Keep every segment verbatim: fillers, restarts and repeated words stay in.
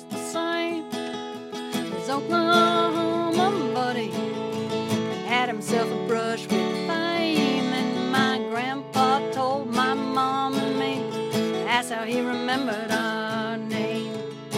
the same. His Oklahoma buddy had himself a brush with fame, and my grandpa told my mom and me that's how he remembered our name.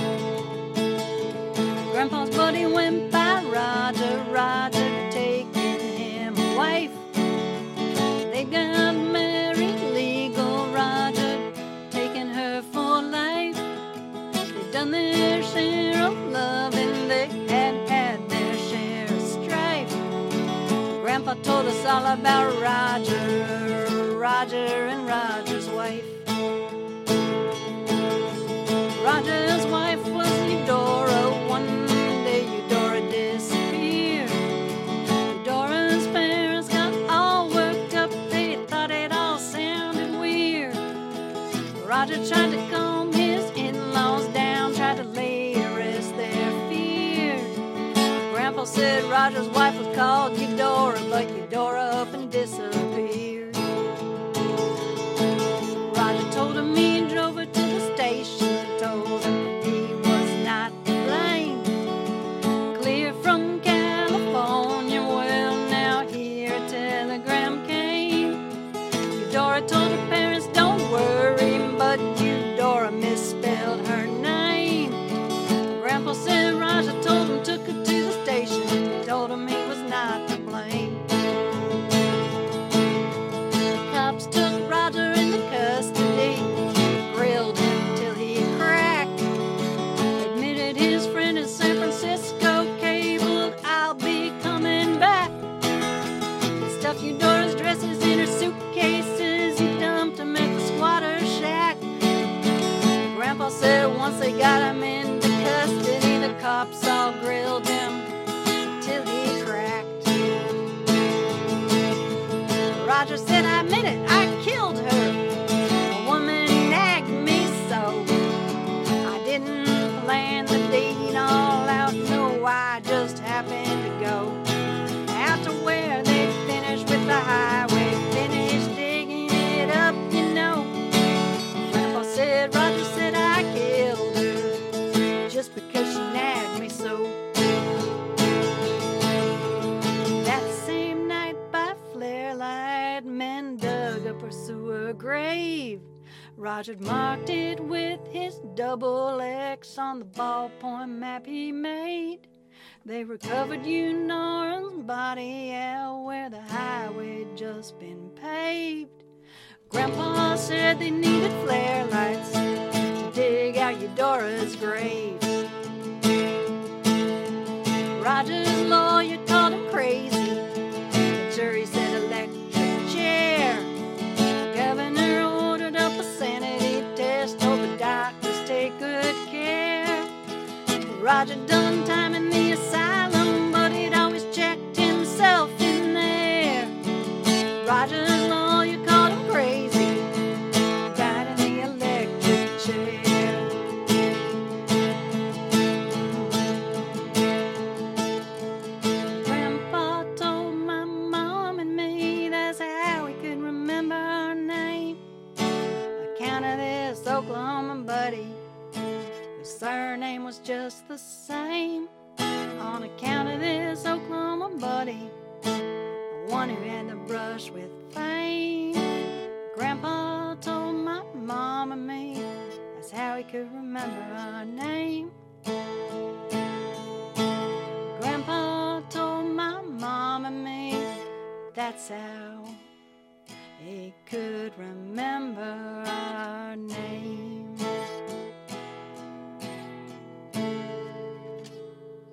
Grandpa's buddy went by Roger, Roger taking him a wife. They got married legal, Roger taking her for life. They've done their share of love and they had had their share of strife. Grandpa told us all about Roger, Roger and Roger's wife. Roger's wife was Eudora. One day Eudora disappeared. Eudora's parents got all worked up. They thought it all sounded weird. Roger tried to calm his in-laws down, tried to lay to rest their fears. Grandpa said Roger's wife was called Eudora, but Eudora up and disappeared. Roger told him he drove her to the station, told him he was not to blame. Clear from California, well now here a telegram came. Eudora told her parents don't worry, but Eudora misspelled her name. Grandpa said Roger told him, took her to the station, told him he was not to blame. The cops took Roger into custody, grilled him till he cracked. Admitted his friend in San Francisco cabled, I'll be coming back. He stuffed Eudora's dresses in her suitcases, he dumped them at the squatter's shack. Grandpa said once they got him into custody, the cops all grilled him till he cracked. Roger said, I admit it, I killed her. A woman nagged me so. I didn't plan the deed all out, no, I just happened to go out to where they finished with the highway, finished digging it up, you know. Grandpa said, Roger said I killed her just because she nagged me so. That same night by flare light, men dug a pursuer grave. Roger marked it with his double X on the ballpoint map he made. They recovered Eudora's body out where the highway had just been paved. Grandpa said they needed flare lights to dig out Eudora's grave. Roger's lawyer called him crazy. The jury said electric chair. The governor ordered up a sanity test, told the doctors take good care. Roger done time in the asylum, but he'd always checked himself in there. Roger's lawyer called him crazy, died in the electric chair. Grandpa told my mom and me that's how we could remember our name. Account of this Oklahoma buddy, his surname was just the same. On account of this Oklahoma buddy, the one who had the brush with fame. Grandpa told my mom and me that's how he could remember our name. Grandpa told my mom and me that's how he could remember our name.